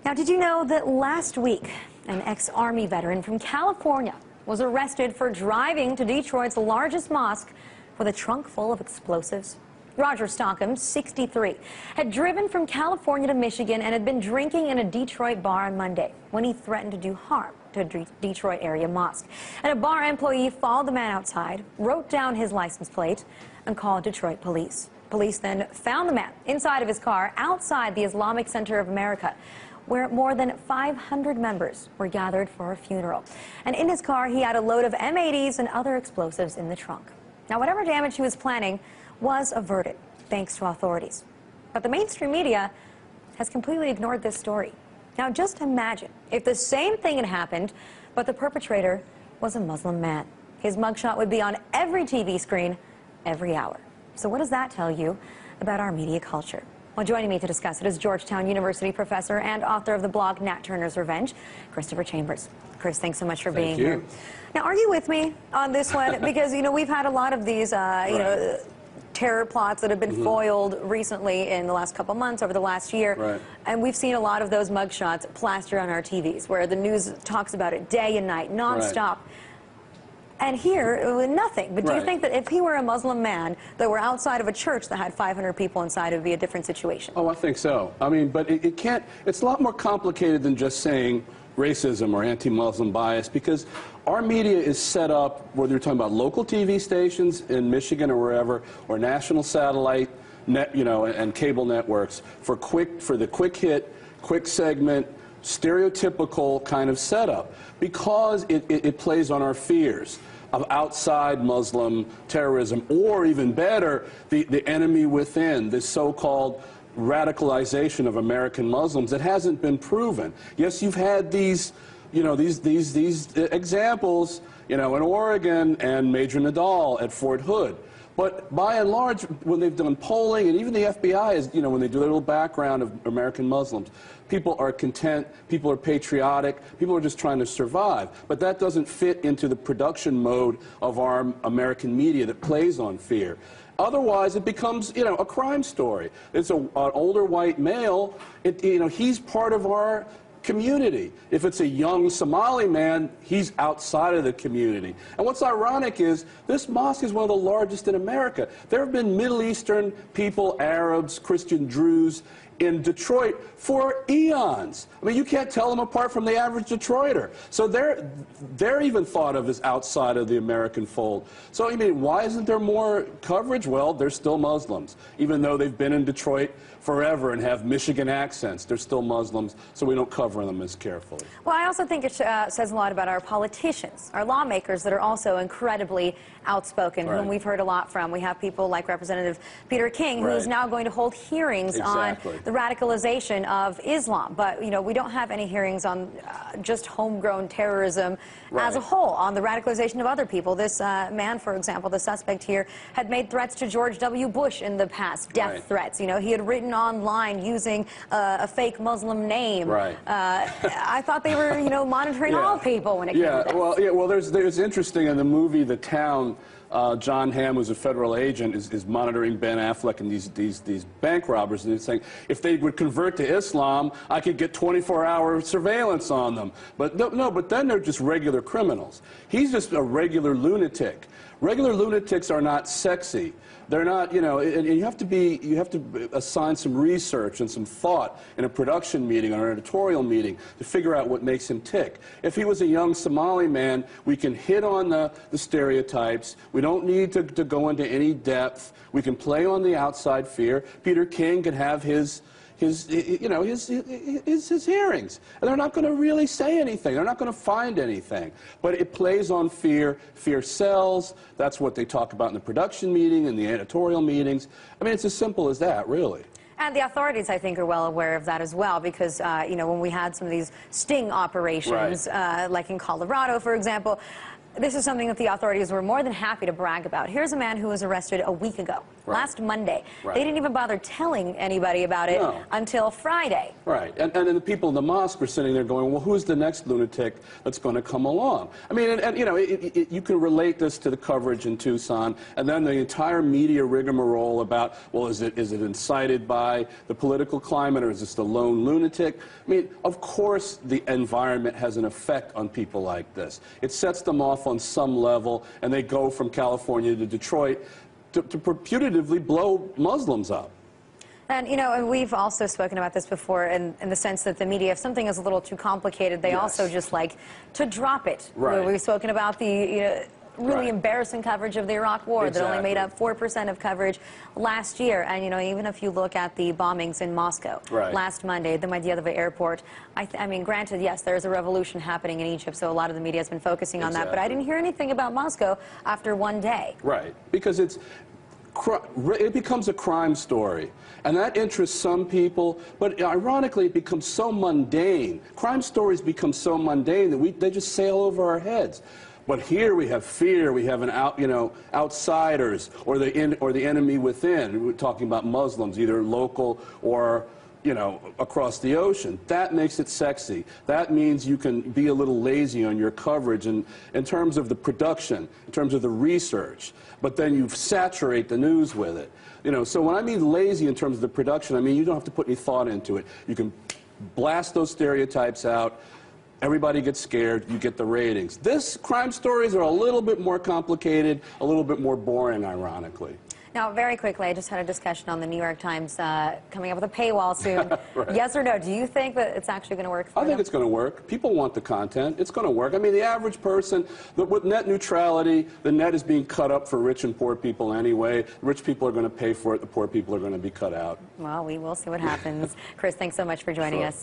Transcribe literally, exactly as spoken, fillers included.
Now, did you know that last week, an ex-Army veteran from California was arrested for driving to Detroit's largest mosque with a trunk full of explosives? Roger Stockham, sixty-three, had driven from California to Michigan and had been drinking in a Detroit bar on Monday when he threatened to do harm to a Detroit area mosque. And a bar employee followed the man outside, wrote down his license plate, and called Detroit police. Police then found the man inside of his car outside the Islamic Center of America, where more than five hundred members were gathered for a funeral. And in his car, he had a load of M eighties and other explosives in the trunk. Now, whatever damage he was planning was averted, thanks to authorities. But the mainstream media has completely ignored this story. Now, just imagine if the same thing had happened, but the perpetrator was a Muslim man. His mugshot would be on every T V screen, every hour. So what does that tell you about our media culture? Well, joining me to discuss it is Georgetown University professor and author of the blog Nat Turner's Revenge, Christopher Chambers. Chris, thanks so much for being Thank you. here. Now, are you with me on this one? Because, you know, we've had a lot of these, uh, you right. know, terror plots that have been mm-hmm. foiled recently in the last couple months, over the last year. Right. And we've seen a lot of those mugshots plastered on our T Vs, where the news talks about it day and night, nonstop. Right. And here, nothing. But do right. you think that if he were a Muslim man that were outside of a church that had five hundred people inside, it would be a different situation? Oh, I think so. I mean, but it, it can't, it's a lot more complicated than just saying racism or anti-Muslim bias, because our media is set up, whether you're talking about local T V stations in Michigan or wherever, or national satellite, net, you know, and, and cable networks, for quick, for the quick hit, quick segment, stereotypical kind of setup, because it, it, it plays on our fears of outside Muslim terrorism, or even better, the, the enemy within, this so-called radicalization of American Muslims that hasn't been proven. Yes, you've had these, you know, these, these, these examples, you know, in Oregon and Major Nadal at Fort Hood. But by and large, when they've done polling, and even the F B I is, you know, when they do their little background of American Muslims, people are content, people are patriotic, people are just trying to survive. But that doesn't fit into the production mode of our American media that plays on fear. Otherwise, it becomes, you know, a crime story. It's a, an older white male, it, you know, he's part of our community. If it's a young Somali man, he's outside of the community. And what's ironic is this mosque is one of the largest in America. There have been Middle Eastern people, Arabs, Christian Druze, in Detroit for eons. I mean, you can't tell them apart from the average Detroiter. So they're, they're even thought of as outside of the American fold. So, I mean, why isn't there more coverage? Well, they're still Muslims. Even though they've been in Detroit forever and have Michigan accents, they're still Muslims, so we don't cover them as carefully. Well, I also think it uh, says a lot about our politicians, our lawmakers that are also incredibly outspoken, right. whom we've heard a lot from. We have people like Representative Peter King, right. who's now going to hold hearings exactly. on the radicalization of Islam. But, you know, we don't have any hearings on uh, just homegrown terrorism right. as a whole, on the radicalization of other people. This uh, man, for example, the suspect here, had made threats to George W. Bush in the past, death right. threats. You know, he had written online using uh, a fake Muslim name. Right. Uh, I thought they were, you know, monitoring yeah. all people when it yeah. came to this. Well, yeah, well, there's, there's interesting in the movie The Town, Uh, John Hamm, who's a federal agent, is, is monitoring Ben Affleck and these, these, these bank robbers, and he's saying, if they would convert to Islam, I could get twenty-four hour surveillance on them. But no, no, but then they're just regular criminals. He's just a regular lunatic. Regular lunatics are not sexy. They're not, you know, and you have to be, you have to assign some research and some thought in a production meeting or an editorial meeting to figure out what makes him tick. If he was a young Somali man, we can hit on the, the stereotypes. We don't need to, to go into any depth. We can play on the outside fear. Peter King could have his his, you know, his, his, his hearings. And they're not going to really say anything. They're not going to find anything. But it plays on fear. Fear sells. That's what they talk about in the production meeting and the editorial meetings. I mean, it's as simple as that, really. And the authorities, I think, are well aware of that as well, because, uh, you know, when we had some of these sting operations, right. uh, like in Colorado, for example, this is something that the authorities were more than happy to brag about. Here's a man who was arrested a week ago Right. last Monday. Right. They didn't even bother telling anybody about it No. until Friday. Right, and, and then the people in the mosque are sitting there going, well, who's the next lunatic that's going to come along? I mean, and, and you know, it, it, you can relate this to the coverage in Tucson, and then the entire media rigmarole about, well, is it, is it incited by the political climate, or is this the lone lunatic? I mean, of course the environment has an effect on people like this. It sets them off on some level, and they go from California to Detroit to, to putatively blow Muslims up. And, you know, and we've also spoken about this before in, in the sense that the media, if something is a little too complicated, they Yes. also just like to drop it. Right. We've spoken about the you know, really Right. embarrassing coverage of the Iraq War that only made Exactly. up four percent of coverage last year. And, you know, even if you look at the bombings in Moscow Right. last Monday, the Mediadova airport, I, th I mean, granted, yes, there is a revolution happening in Egypt, so a lot of the media has been focusing on that. But I Exactly. didn't hear anything about Moscow after one day. Right, because it's it becomes a crime story, and that interests some people, but ironically it becomes so mundane. Crime stories become so mundane that we, they just sail over our heads. But here we have fear, we have an out, you know, outsiders, or the in, or the enemy within. We're talking about Muslims, either local or, you know, across the ocean. That makes it sexy. That means you can be a little lazy on your coverage in, in terms of the production, in terms of the research, but then you saturate the news with it. You know, so when I mean lazy in terms of the production, I mean you don't have to put any thought into it. You can blast those stereotypes out. Everybody gets scared, you get the ratings. This crime stories are a little bit more complicated, a little bit more boring, ironically. Now, very quickly, I just had a discussion on the New York Times uh, coming up with a paywall soon. Right. Yes or no? Do you think that it's actually going to work for I think them? it's going to work. People want the content. It's going to work. I mean, the average person, the, with net neutrality, the net is being cut up for rich and poor people anyway. The rich people are going to pay for it. The poor people are going to be cut out. Well, we will see what happens. Chris, thanks so much for joining Sure. us.